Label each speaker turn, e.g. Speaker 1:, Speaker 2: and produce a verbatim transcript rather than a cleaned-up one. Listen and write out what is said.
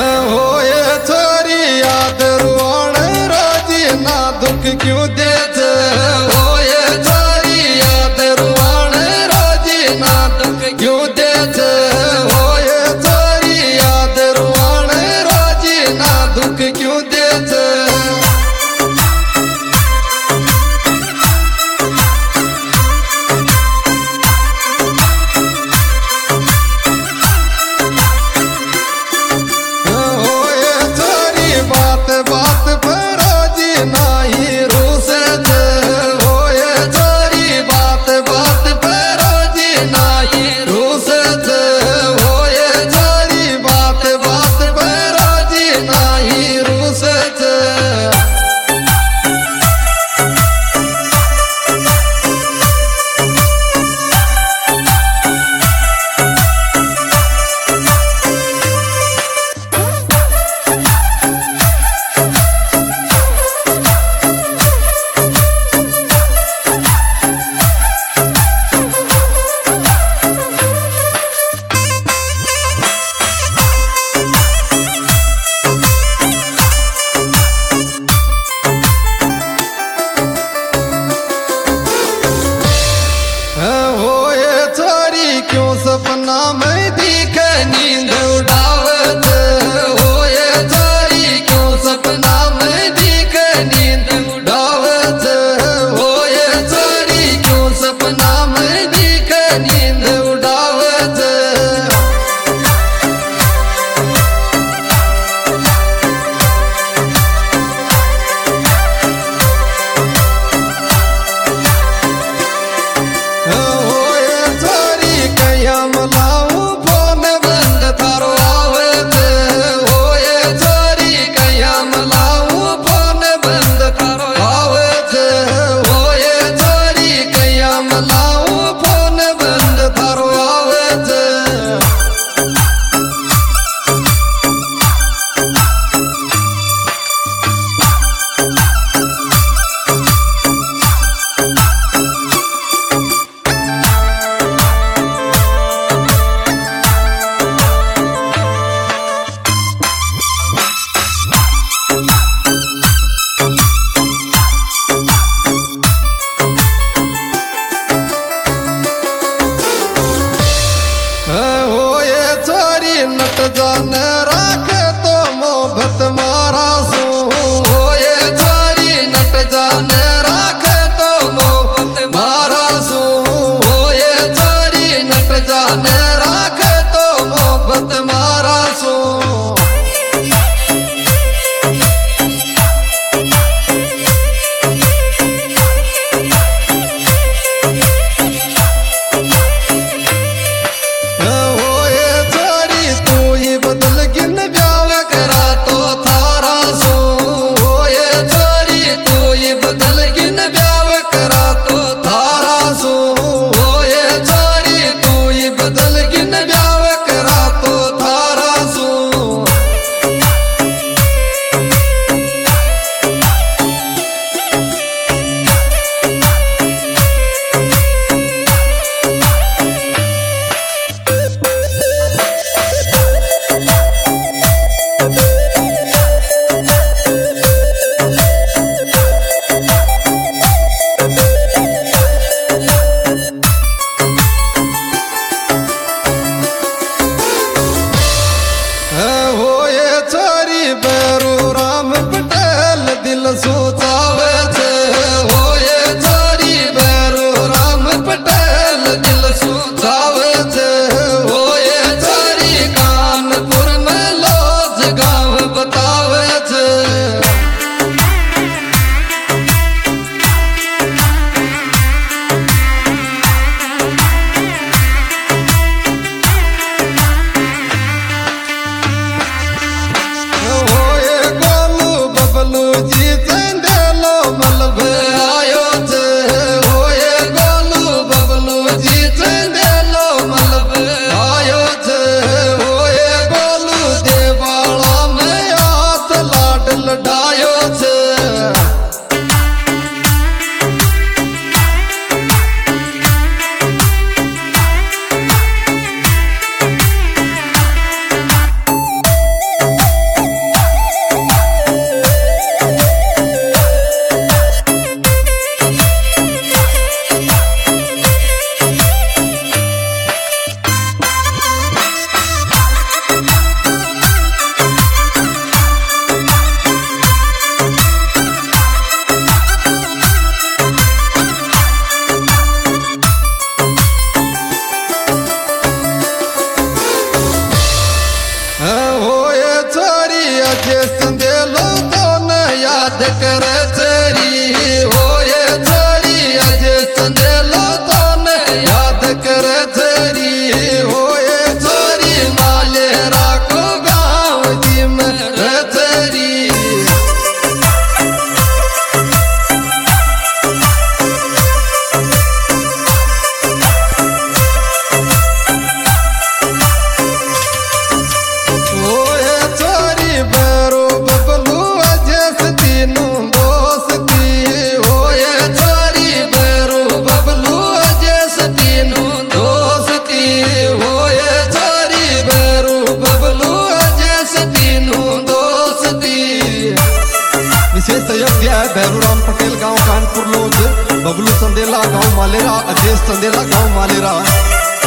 Speaker 1: होए छोरी याद रुआण राजी ना दुख क्यों देते होए छोरी याद रुआण राजी ना दुख क्यों देते होए छोरी याद रुआण राजी ना दुख क्यों देते सपना में दिखे नींद उड़ावत होए छोरी क्यों सपना में दिखे नींद उड़ावत होए छोरी क्यों सपना में दिखे नींद उड़ावत नट जान राखे तो मोहब्बत मारा सू होए छोरी नट जान राखे तो मोहब्बत मारा सू होए छोरी नट जान राखे तो मोहब्बत मारा सू सोचावे छे होए छोरी बैरू राम पटेल दिल सोचावे छे होए छोरी कानपुर में लोज गाँव बतावे छे आयो छे होए गोलू देवाला बबलू चंदेला गांव मालेरा, अजेश चंदेला गांव मालेरा।